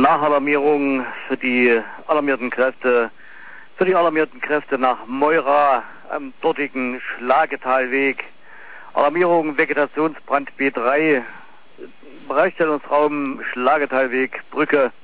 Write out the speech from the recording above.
Nachalarmierung für die alarmierten Kräfte nach Meura am dortigen Schlagetalweg. Alarmierung Vegetationsbrand B3, Bereitstellungsraum Schlagetalweg, Brücke